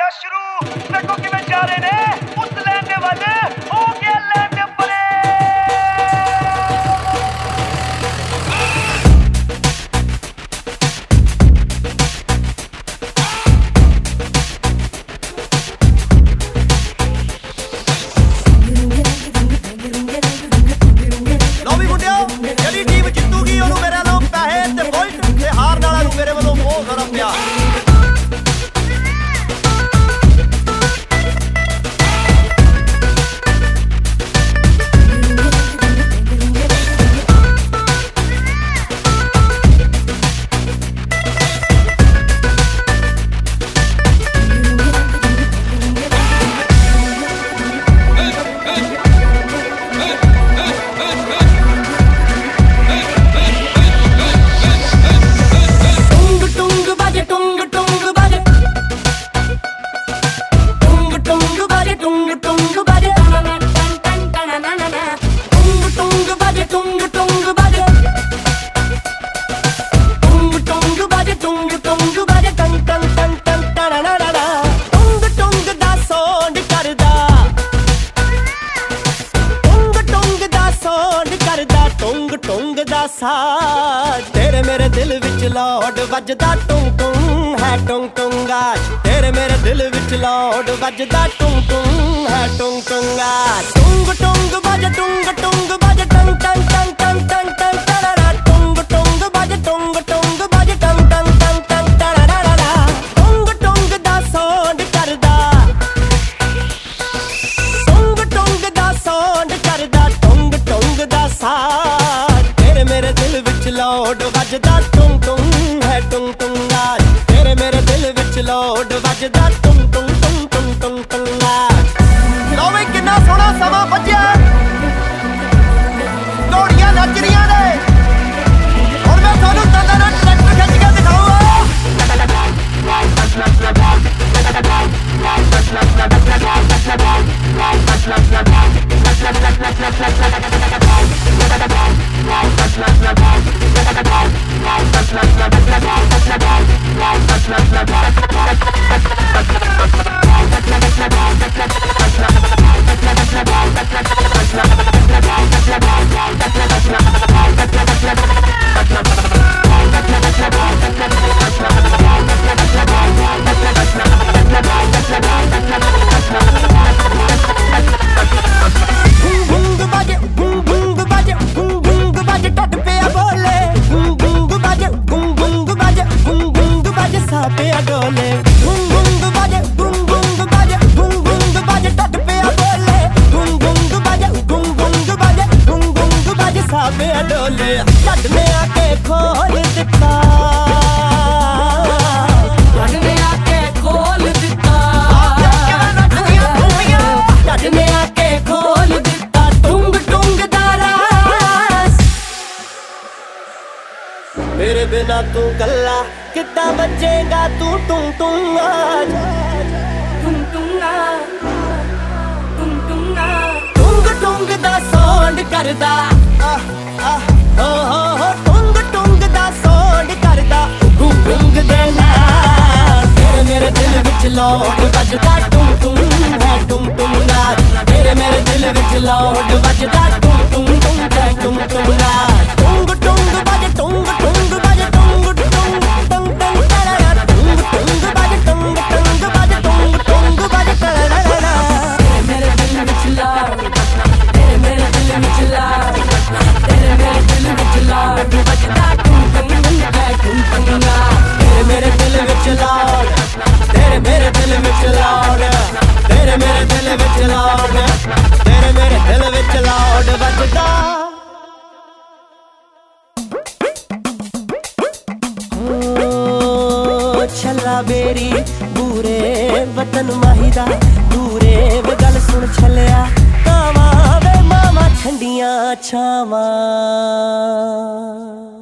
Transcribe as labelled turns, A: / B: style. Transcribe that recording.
A: शुरू देखो कि मैं जा रहे ने उस लैंड वाले हो गया लैंड परे।
B: लो भी मुंडिया जड़ी टीम जितूगी ओनू मेरे नाल पैसे ते बुलेट ते हार नाला नू मेरे वालों बहुत सारा प्यार। तेरे मेरे दिल विच लौट वजदा टुंग टुंग है टुंग टुंग आज। तेरे मेरे दिल विच लौट वजदा टुंग टुंग है टुंग टुंग आज। टुंग टुंग बज टुंग टुंग बज टंग टंग टंग टंग टंग टंग टरारा। टुंग टुंग बज टुंग टुंग बज टंग टंग टंग टंग टरारा। टुंग टुंग दा साउंड करदा टुंग टुंग दा साउंड करदा टुंग टुंग दा साउंड। तेरे मेरे दिल विच लौट वजदा टुंग टुंग है टुंग टुंग आज। तेरे मेरे दिल विच लौट वजदा टुंग टुंग टुंग टुंग टुंग टुंग आज। लो वे किन्ना सोहना समा बज्जिया घोड़ियां नच रहियां ने हुण मैं तुहानू दंदां नाल ट्रैक्टर खिच्च के दिखाऊंगा। मेरे बिना तू कल्ला कितना बचेगा तू टुंग टुंग आज। टुंग टुंग टुंग टुंग दा साउंड करदा टुंग टुंग दा साउंड करदा टुंग टुंग दे नाल। तेरे मेरे दिल विच लौट वजदा टुंग टुंग है टुंग टुंग आज। तेरे मेरे दिल विच लौट वजदा टुंग टुंग टुंग है टुंग टुंग आज। टुंग टुंग बज टुंग टुंग बज टुंग टुंग टंग टंग टरारा। टुंग टुंग बज टुंग टुंग बज टुंग टुंग बज टरारा। तेरे मेरे दिल विच लौट तेरे मेरे दिल विच लौट तेरे मेरे दिल विच लौट वजदा टुंग टुंग है टुंग टुंग आज। तेरे मेरे दिल विच लौट तेरे मेरे दिल विच लौट तेरे मेरे दिल विच लौट तेरे मेरे दिल विच लौट वजदा। छला बेरी बूरे वतन माहिदा दूरे वे गल सुन छलिया कावा वे मामा ठंडियां छावां।